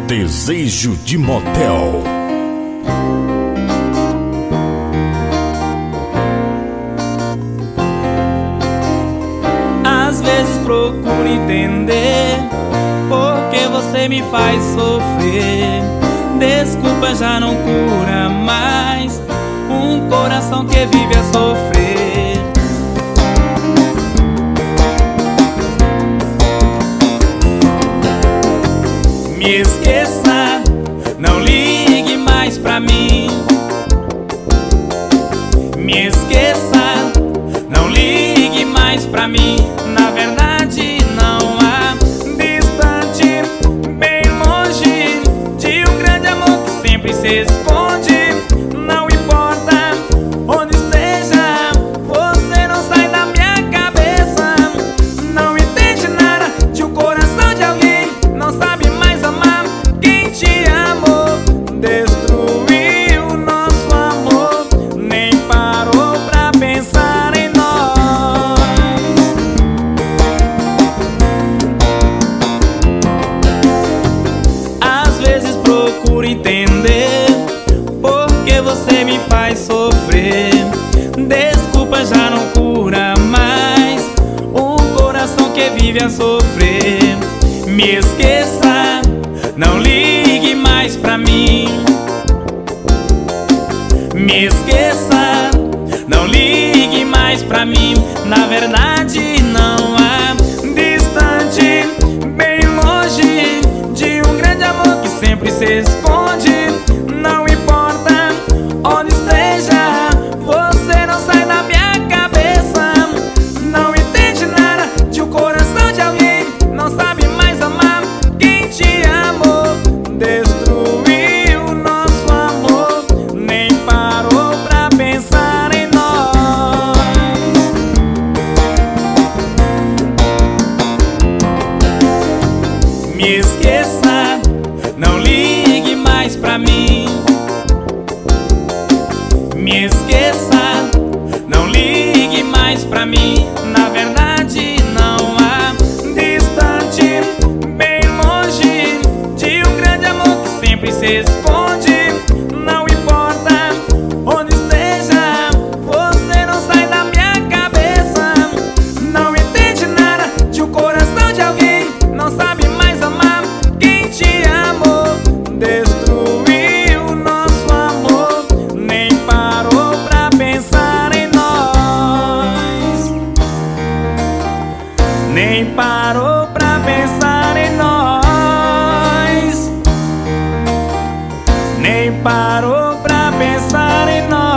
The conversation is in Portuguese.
Desejo de Motel. Às vezes procuro entender por que você me faz sofrer. Desculpa já não cura mais um coração que vive a sofrer. Me esqueça, não ligue mais pra mim. Me esqueça, não ligue mais pra mim. Na verdade não há distante, bem longe de um grande amor que sempre se esconde. Não importa onde esteja, você não sai da minha cabeça. Não entende nada de um coração de alguém, não sabe mais amar quem te amou. Destruiu nosso amor, nem parou pra pensar em nós. Às vezes procuro entender por que você me faz sofrer. Desculpa já não cura mais um coração que vive a sofrer. Me esqueça, não ligue mais pra mim. Me esqueça, não ligue mais pra mim. Na verdade não há distante, bem longe de um grande amor que sempre se esconde. Não importa onde esteja, você não sai da minha cabeça. Não entende nada de um coração de alguém, não sabe mais amar quem te amou. Destruiu nosso amor, nem parou pra pensar em nós. Me esqueça, não ligue mais pra mim. Me esqueça, não ligue mais pra mim. Na verdade não há distante, bem longe de um grande amor que sempre se esconde. Não importa onde esteja, você não sai da minha cabeça. Não entende nada de um coração de alguém, não sabe mais amar quem te amou. Destruiu nosso amor, nem parou pra pensar em nós. Nem parou pra pensar em nós. Nem parou pra pensar em nós.